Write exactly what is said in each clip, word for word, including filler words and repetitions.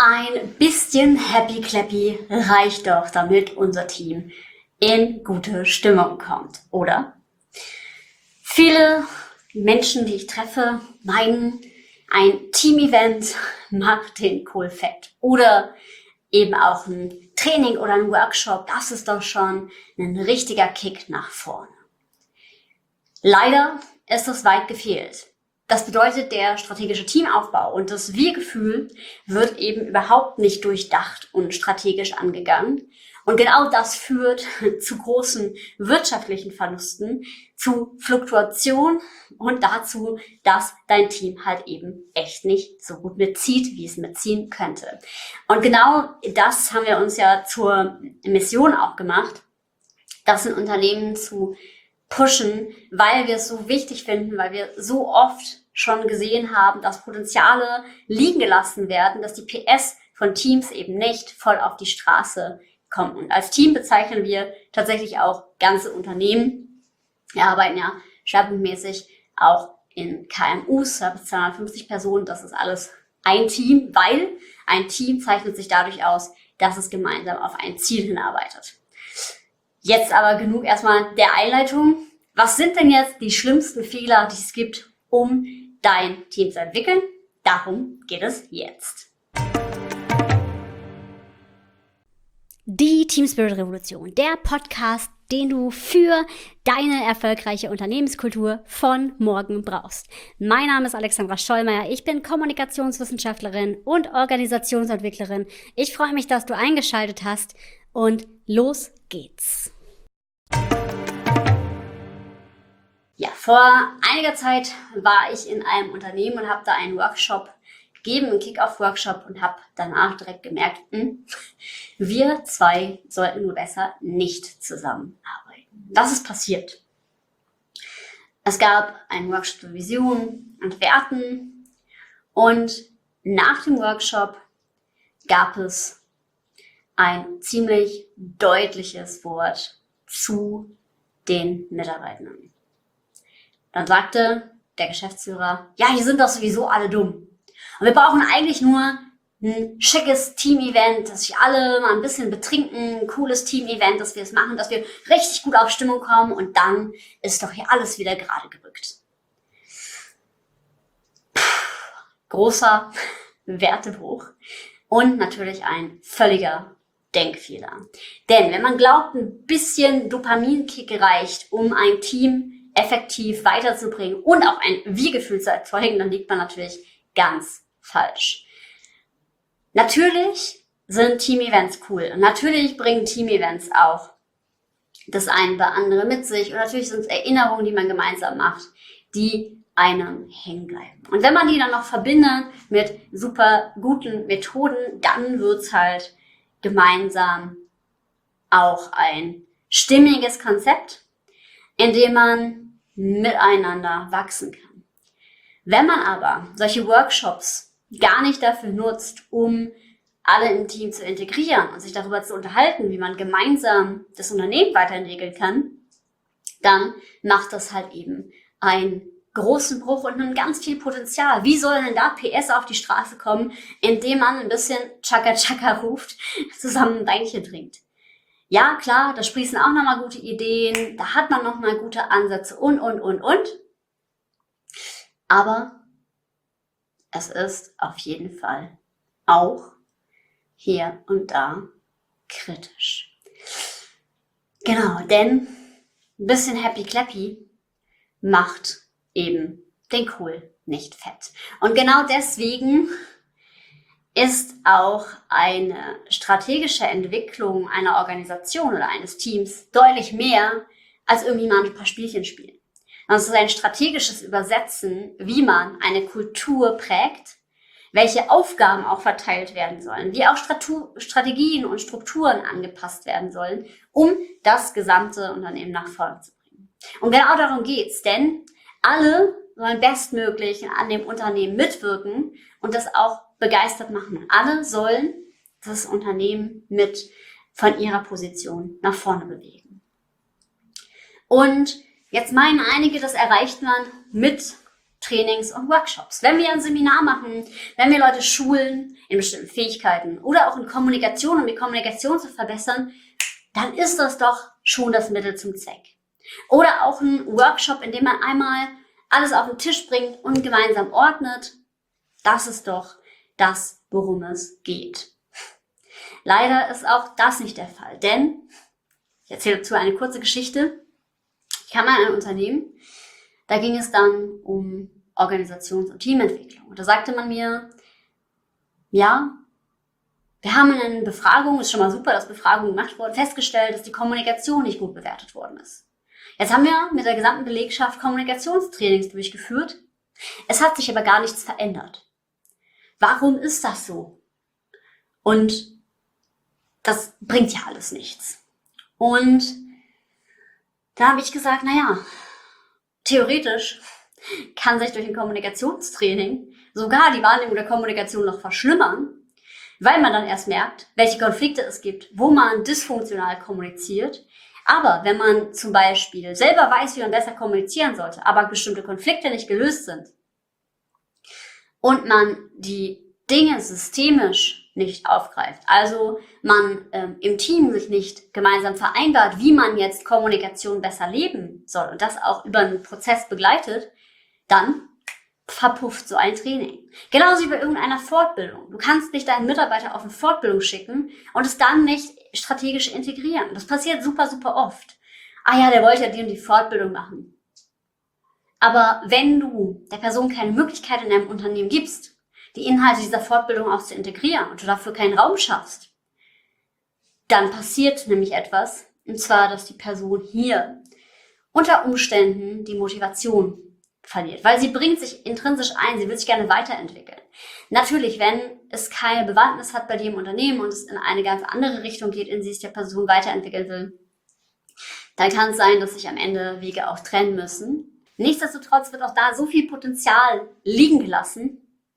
Ein bisschen Happy Clappy reicht doch, damit unser Team in gute Stimmung kommt, oder? Viele Menschen, die ich treffe, meinen, ein Team-Event macht den Kohl fett. Oder eben auch ein Training oder ein Workshop, das ist doch schon ein richtiger Kick nach vorne. Leider ist das weit gefehlt. Das bedeutet, der strategische Teamaufbau und das Wir-Gefühl wird eben überhaupt nicht durchdacht und strategisch angegangen. Und genau das führt zu großen wirtschaftlichen Verlusten, zu Fluktuation und dazu, dass dein Team halt eben echt nicht so gut mitzieht, wie es mitziehen könnte. Und genau das haben wir uns ja zur Mission auch gemacht, das in Unternehmen zu pushen, weil wir es so wichtig finden, weil wir so oft schon gesehen haben, dass Potenziale liegen gelassen werden, dass die P S von Teams eben nicht voll auf die Straße kommen. Und als Team bezeichnen wir tatsächlich auch ganze Unternehmen. Wir arbeiten ja schwerpunktmäßig auch in K M Us, bis zweihundertfünfzig Personen. Das ist alles ein Team, weil ein Team zeichnet sich dadurch aus, dass es gemeinsam auf ein Ziel hinarbeitet. Jetzt aber genug erstmal der Einleitung. Was sind denn jetzt die schlimmsten Fehler, die es gibt, um dein Team zu entwickeln? Darum geht es jetzt. Die Team Spirit Revolution, der Podcast, den du für deine erfolgreiche Unternehmenskultur von morgen brauchst. Mein Name ist Alexandra Schollmeier, ich bin Kommunikationswissenschaftlerin und Organisationsentwicklerin. Ich freue mich, dass du eingeschaltet hast und los geht's. Ja, vor einiger Zeit war ich in einem Unternehmen und habe da einen Workshop gegeben, einen Kick-Off-Workshop und habe danach direkt gemerkt, mh, wir zwei sollten nur besser nicht zusammenarbeiten. Was ist passiert? Es gab einen Workshop zur Vision und Werten und nach dem Workshop gab es ein ziemlich deutliches Wort zu den Mitarbeitenden. Dann sagte der Geschäftsführer, ja, die sind doch sowieso alle dumm. Und wir brauchen eigentlich nur ein schickes Team-Event, dass sich alle mal ein bisschen betrinken, ein cooles Team-Event, dass wir es machen, dass wir richtig gut auf Stimmung kommen und dann ist doch hier alles wieder gerade gerückt. Puh, großer Wertebruch und natürlich ein völliger Denkfehler. Denn wenn man glaubt, ein bisschen Dopaminkick reicht, um ein Team effektiv weiterzubringen und auch ein Wir-Gefühl zu erzeugen, dann liegt man natürlich ganz falsch. Natürlich sind Team-Events cool und natürlich bringen Team-Events auch das eine oder andere mit sich und natürlich sind es Erinnerungen, die man gemeinsam macht, die einem hängen bleiben. Und wenn man die dann noch verbindet mit super guten Methoden, dann wird's halt gemeinsam auch ein stimmiges Konzept, in dem man miteinander wachsen kann. Wenn man aber solche Workshops gar nicht dafür nutzt, um alle im Team zu integrieren und sich darüber zu unterhalten, wie man gemeinsam das Unternehmen weiterentwickeln kann, dann macht das halt eben einen großen Bruch und ein ganz viel Potenzial. Wie soll denn da P S auf die Straße kommen, indem man ein bisschen Chaka-Chaka ruft, zusammen ein Weinchen trinkt? Ja, klar, da sprießen auch nochmal gute Ideen, da hat man nochmal gute Ansätze und, und, und, und. Aber es ist auf jeden Fall auch hier und da kritisch. Genau, denn ein bisschen Happy Clappy macht eben den Kohl nicht fett. Und genau deswegen ist auch eine strategische Entwicklung einer Organisation oder eines Teams deutlich mehr als irgendwie mal ein paar Spielchen spielen. Das ist ein strategisches Übersetzen, wie man eine Kultur prägt, welche Aufgaben auch verteilt werden sollen, wie auch Stratu- Strategien und Strukturen angepasst werden sollen, um das gesamte Unternehmen nach vorne zu bringen. Und genau darum geht's, denn alle sollen bestmöglich an dem Unternehmen mitwirken und das auch begeistert machen. Alle sollen das Unternehmen mit von ihrer Position nach vorne bewegen. Und jetzt meinen einige, das erreicht man mit Trainings und Workshops. Wenn wir ein Seminar machen, wenn wir Leute schulen in bestimmten Fähigkeiten oder auch in Kommunikation, um die Kommunikation zu verbessern, dann ist das doch schon das Mittel zum Zweck. Oder auch ein Workshop, in dem man einmal alles auf den Tisch bringt und gemeinsam ordnet. Das ist doch das, worum es geht. Leider ist auch das nicht der Fall, denn ich erzähle dazu eine kurze Geschichte. Ich kam an ein Unternehmen, da ging es dann um Organisations- und Teamentwicklung. Und da sagte man mir, ja, wir haben in einer Befragung, ist schon mal super, dass Befragung gemacht wurde, festgestellt, dass die Kommunikation nicht gut bewertet worden ist. Jetzt haben wir mit der gesamten Belegschaft Kommunikationstrainings durchgeführt. Es hat sich aber gar nichts verändert. Warum ist das so? Und das bringt ja alles nichts. Und da habe ich gesagt, naja, theoretisch kann sich durch ein Kommunikationstraining sogar die Wahrnehmung der Kommunikation noch verschlimmern, weil man dann erst merkt, welche Konflikte es gibt, wo man dysfunktional kommuniziert. Aber wenn man zum Beispiel selber weiß, wie man besser kommunizieren sollte, aber bestimmte Konflikte nicht gelöst sind und man die Dinge systemisch nicht aufgreift, also man ähm, im Team sich nicht gemeinsam vereinbart, wie man jetzt Kommunikation besser leben soll und das auch über einen Prozess begleitet, dann verpufft so ein Training. Genauso wie bei irgendeiner Fortbildung. Du kannst nicht deinen Mitarbeiter auf eine Fortbildung schicken und es dann nicht strategisch integrieren. Das passiert super, super oft. Ah ja, der wollte ja die und die Fortbildung machen. Aber wenn du der Person keine Möglichkeit in deinem Unternehmen gibst, die Inhalte dieser Fortbildung auch zu integrieren und du dafür keinen Raum schaffst, dann passiert nämlich etwas, und zwar, dass die Person hier unter Umständen die Motivation verliert, weil sie bringt sich intrinsisch ein, sie will sich gerne weiterentwickeln. Natürlich, wenn es keine Bewandtnis hat bei dem Unternehmen und es in eine ganz andere Richtung geht, in sie sich der Person weiterentwickeln will, dann kann es sein, dass sich am Ende Wege auch trennen müssen. Nichtsdestotrotz wird auch da so viel Potenzial liegen gelassen,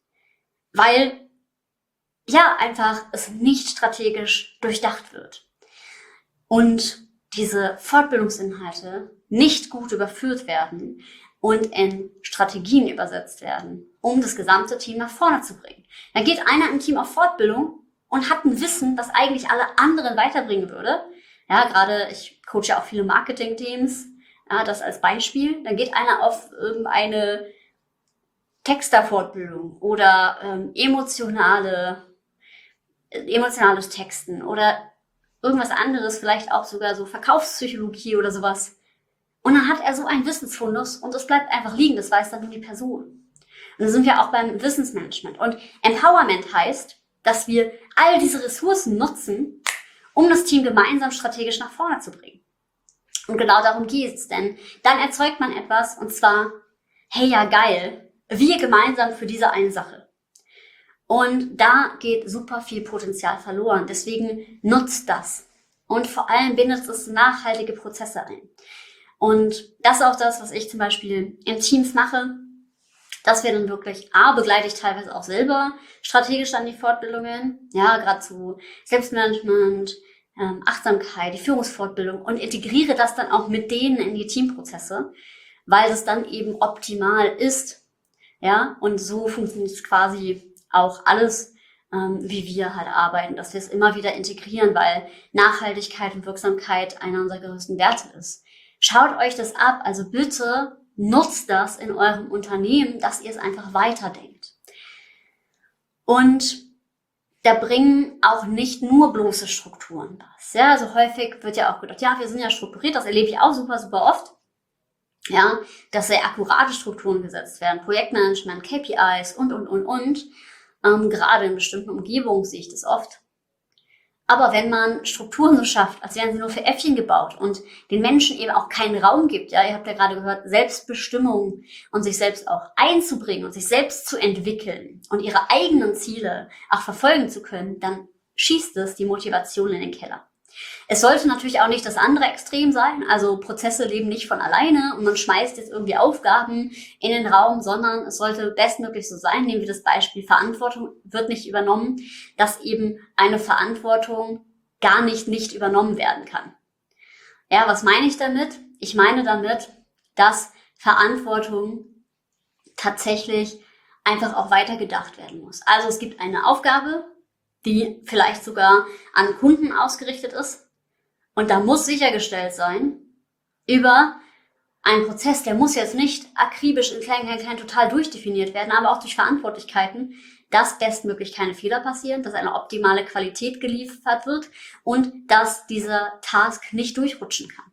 weil ja einfach es nicht strategisch durchdacht wird und diese Fortbildungsinhalte nicht gut überführt werden und in Strategien übersetzt werden, um das gesamte Team nach vorne zu bringen. Dann geht einer im Team auf Fortbildung und hat ein Wissen, das eigentlich alle anderen weiterbringen würde. Ja, gerade ich coache ja auch viele Marketing-Teams, ja, das als Beispiel. Dann geht einer auf irgendeine Texter-Fortbildung oder ähm, emotionale, emotionales Texten oder irgendwas anderes, vielleicht auch sogar so Verkaufspsychologie oder sowas. Und dann hat er so einen Wissensfundus und es bleibt einfach liegen, das weiß dann nur die Person. Und dann sind wir auch beim Wissensmanagement. Und Empowerment heißt, dass wir all diese Ressourcen nutzen, um das Team gemeinsam strategisch nach vorne zu bringen. Und genau darum geht es, denn dann erzeugt man etwas und zwar, hey ja geil, wir gemeinsam für diese eine Sache. Und da geht super viel Potenzial verloren. Deswegen nutzt das. Und vor allem bindet es nachhaltige Prozesse ein. Und das ist auch das, was ich zum Beispiel in Teams mache, dass wir dann wirklich, A, begleite ich teilweise auch selber strategisch an die Fortbildungen, ja, gerade zu Selbstmanagement, ähm, Achtsamkeit, die Führungsfortbildung und integriere das dann auch mit denen in die Teamprozesse, weil das dann eben optimal ist, ja, und so funktioniert es quasi auch alles, ähm, wie wir halt arbeiten, dass wir es immer wieder integrieren, weil Nachhaltigkeit und Wirksamkeit einer unserer größten Werte ist. Schaut euch das ab, also bitte nutzt das in eurem Unternehmen, dass ihr es einfach weiterdenkt. Und da bringen auch nicht nur bloße Strukturen was. Ja, also häufig wird ja auch gedacht, ja, wir sind ja strukturiert, das erlebe ich auch super, super oft. Ja, dass sehr akkurate Strukturen gesetzt werden, Projektmanagement, K P Is und, und, und, und. Ähm, gerade in bestimmten Umgebungen sehe ich das oft. Aber wenn man Strukturen so schafft, als wären sie nur für Äffchen gebaut und den Menschen eben auch keinen Raum gibt, ja, ihr habt ja gerade gehört, Selbstbestimmung und sich selbst auch einzubringen und sich selbst zu entwickeln und ihre eigenen Ziele auch verfolgen zu können, dann schießt es die Motivation in den Keller. Es sollte natürlich auch nicht das andere Extrem sein, also Prozesse leben nicht von alleine und man schmeißt jetzt irgendwie Aufgaben in den Raum, sondern es sollte bestmöglich so sein, nehmen wir das Beispiel Verantwortung wird nicht übernommen, dass eben eine Verantwortung gar nicht nicht übernommen werden kann. Ja, was meine ich damit? Ich meine damit, dass Verantwortung tatsächlich einfach auch weitergedacht werden muss. Also es gibt eine Aufgabe, die vielleicht sogar an Kunden ausgerichtet ist. Und da muss sichergestellt sein, über einen Prozess, der muss jetzt nicht akribisch in klein, klein, klein total durchdefiniert werden, aber auch durch Verantwortlichkeiten, dass bestmöglich keine Fehler passieren, dass eine optimale Qualität geliefert wird und dass dieser Task nicht durchrutschen kann.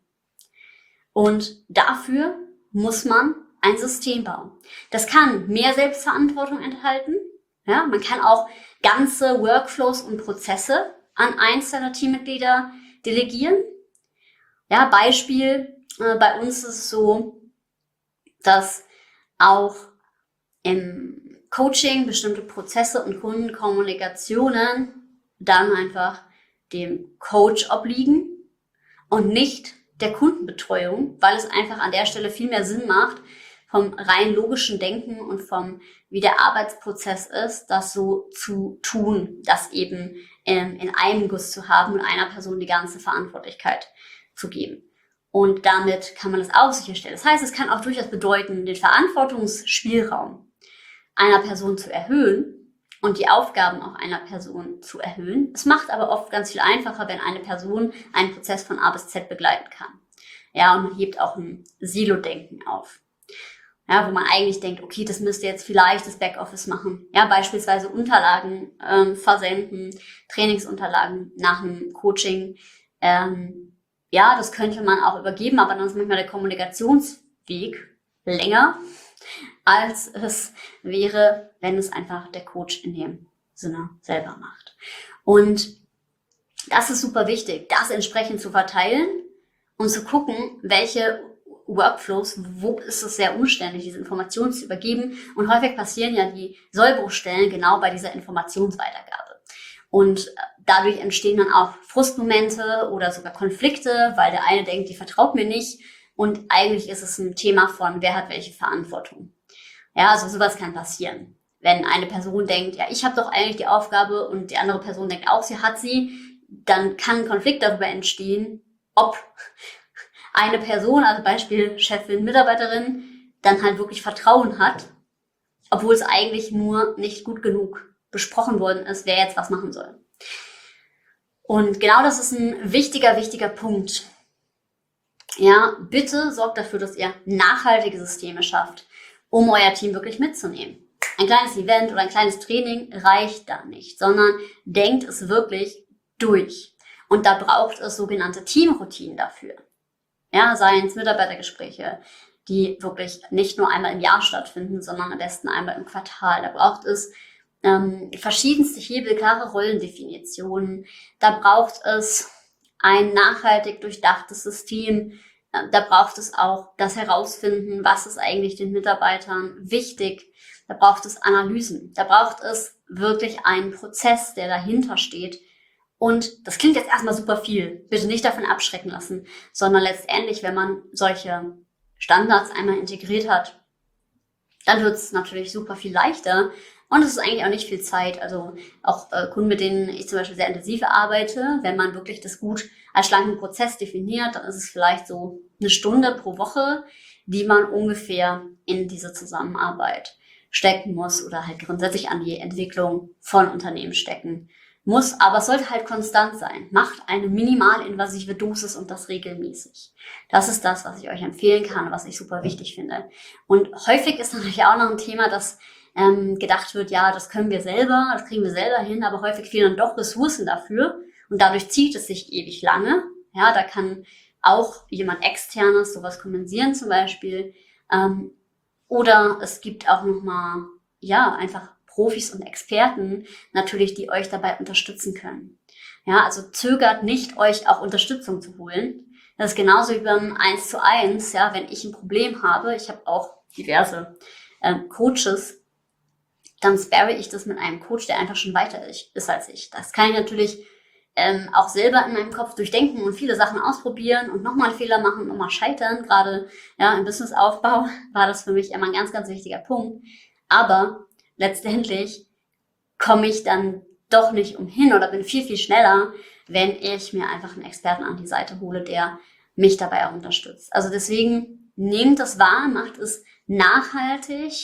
Und dafür muss man ein System bauen. Das kann mehr Selbstverantwortung enthalten. Ja, man kann auch ganze Workflows und Prozesse an einzelne Teammitglieder delegieren. Ja, Beispiel, äh, bei uns ist es so, dass auch im Coaching bestimmte Prozesse und Kundenkommunikationen dann einfach dem Coach obliegen und nicht der Kundenbetreuung, weil es einfach an der Stelle viel mehr Sinn macht, vom rein logischen Denken und vom, wie der Arbeitsprozess ist, das so zu tun, das eben ähm, in einem Guss zu haben und einer Person die ganze Verantwortlichkeit zu geben. Und damit kann man das auch sicherstellen. Das heißt, es kann auch durchaus bedeuten, den Verantwortungsspielraum einer Person zu erhöhen und die Aufgaben auch einer Person zu erhöhen. Es macht aber oft ganz viel einfacher, wenn eine Person einen Prozess von A bis Z begleiten kann. Ja, und man hebt auch ein Silo-Denken auf. Ja, wo man eigentlich denkt, okay, das müsste jetzt vielleicht das Backoffice machen. Ja, beispielsweise Unterlagen ähm, versenden, Trainingsunterlagen nach einem Coaching. Ähm, ja, das könnte man auch übergeben, aber dann ist manchmal der Kommunikationsweg länger, als es wäre, wenn es einfach der Coach in dem Sinne selber macht. Und das ist super wichtig, das entsprechend zu verteilen und zu gucken, welche Workflows, wo ist es sehr umständlich, diese Informationen zu übergeben. Und häufig passieren ja die Sollbruchstellen genau bei dieser Informationsweitergabe. Und dadurch entstehen dann auch Frustmomente oder sogar Konflikte, weil der eine denkt, die vertraut mir nicht. Und eigentlich ist es ein Thema von, wer hat welche Verantwortung. Ja, also sowas kann passieren. Wenn eine Person denkt, ja, ich habe doch eigentlich die Aufgabe und die andere Person denkt auch, sie hat sie, dann kann ein Konflikt darüber entstehen, ob eine Person, also Beispiel Chefin, Mitarbeiterin, dann halt wirklich Vertrauen hat, obwohl es eigentlich nur nicht gut genug besprochen worden ist, wer jetzt was machen soll. Und genau das ist ein wichtiger, wichtiger Punkt. Ja, bitte sorgt dafür, dass ihr nachhaltige Systeme schafft, um euer Team wirklich mitzunehmen. Ein kleines Event oder ein kleines Training reicht da nicht, sondern denkt es wirklich durch. Und da braucht es sogenannte Teamroutinen dafür. Ja, seien es Mitarbeitergespräche, die wirklich nicht nur einmal im Jahr stattfinden, sondern am besten einmal im Quartal. Da braucht es ähm, verschiedenste Hebel, klare Rollendefinitionen. Da braucht es ein nachhaltig durchdachtes System. Da braucht es auch das Herausfinden, was ist eigentlich den Mitarbeitern wichtig. Da braucht es Analysen. Da braucht es wirklich einen Prozess, der dahinter steht. Und das klingt jetzt erstmal super viel. Bitte nicht davon abschrecken lassen, sondern letztendlich, wenn man solche Standards einmal integriert hat, dann wird es natürlich super viel leichter. Und es ist eigentlich auch nicht viel Zeit. Also auch äh, Kunden, mit denen ich zum Beispiel sehr intensiv arbeite, wenn man wirklich das gut als schlanken Prozess definiert, dann ist es vielleicht so eine Stunde pro Woche, die man ungefähr in diese Zusammenarbeit stecken muss oder halt grundsätzlich an die Entwicklung von Unternehmen stecken muss. Aber es sollte halt konstant sein. Macht eine minimalinvasive Dosis und das regelmäßig. Das ist das, was ich euch empfehlen kann, was ich super wichtig finde. Und häufig ist natürlich auch noch ein Thema, dass ähm, gedacht wird, ja, das können wir selber, das kriegen wir selber hin, aber häufig fehlen dann doch Ressourcen dafür und dadurch zieht es sich ewig lange. Ja, da kann auch jemand Externes sowas kompensieren zum Beispiel. Ähm, oder es gibt auch nochmal, ja, einfach Profis und Experten natürlich, die euch dabei unterstützen können. Ja, also zögert nicht, euch auch Unterstützung zu holen. Das ist genauso wie beim eins zu eins, ja, wenn ich ein Problem habe, ich habe auch diverse ähm, Coaches, dann sparre ich das mit einem Coach, der einfach schon weiter ist als ich. Das kann ich natürlich ähm, auch selber in meinem Kopf durchdenken und viele Sachen ausprobieren und nochmal einen Fehler machen und nochmal scheitern. Gerade ja, im Businessaufbau war das für mich immer ein ganz, ganz wichtiger Punkt. Aber letztendlich komme ich dann doch nicht umhin oder bin viel, viel schneller, wenn ich mir einfach einen Experten an die Seite hole, der mich dabei auch unterstützt. Also deswegen nehmt das wahr, macht es nachhaltig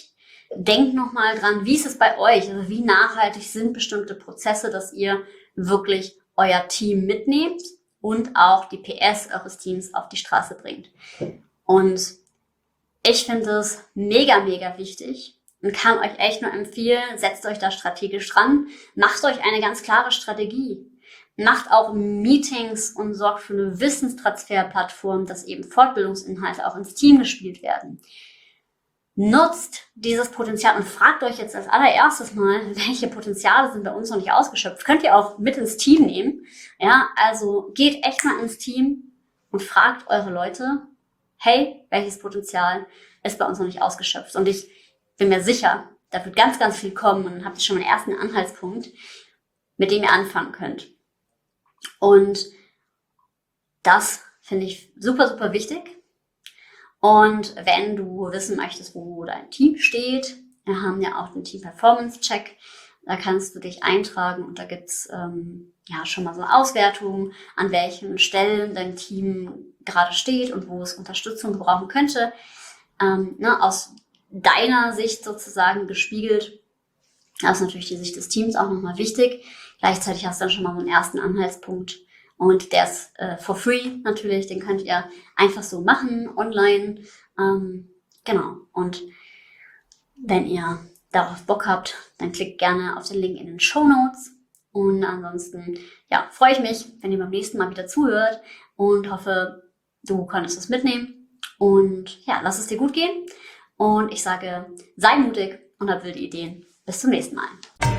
denkt nochmal dran, wie ist es bei euch? Also wie nachhaltig sind bestimmte Prozesse, dass ihr wirklich euer Team mitnehmt und auch die P S eures Teams auf die Straße bringt. Und ich finde es mega, mega wichtig und kann euch echt nur empfehlen, setzt euch da strategisch ran, macht euch eine ganz klare Strategie. Macht auch Meetings und sorgt für eine Wissenstransferplattform, dass eben Fortbildungsinhalte auch ins Team gespielt werden. Nutzt dieses Potenzial und fragt euch jetzt als allererstes mal, welche Potenziale sind bei uns noch nicht ausgeschöpft. Könnt ihr auch mit ins Team nehmen. Ja, also geht echt mal ins Team und fragt eure Leute, hey, welches Potenzial ist bei uns noch nicht ausgeschöpft? Und ich bin mir sicher, da wird ganz, ganz viel kommen und habt ihr schon mal einen ersten Anhaltspunkt, mit dem ihr anfangen könnt. Und das finde ich super, super wichtig. Und wenn du wissen möchtest, wo dein Team steht, wir haben ja auch den Team Performance Check, da kannst du dich eintragen und da gibt's ähm, ja schon mal so eine Auswertung, an welchen Stellen dein Team gerade steht und wo es Unterstützung gebrauchen könnte. Ähm, ne, aus deiner Sicht sozusagen gespiegelt. Das ist natürlich die Sicht des Teams auch nochmal wichtig. Gleichzeitig hast du dann schon mal so einen ersten Anhaltspunkt. Und der ist äh, for free natürlich, den könnt ihr einfach so machen, online. Ähm, genau. Und wenn ihr darauf Bock habt, dann klickt gerne auf den Link in den Shownotes. Und ansonsten, ja, freue ich mich, wenn ihr beim nächsten Mal wieder zuhört und hoffe, du konntest es mitnehmen. Und ja, lass es dir gut gehen. Und ich sage, sei mutig und hab wilde Ideen. Bis zum nächsten Mal.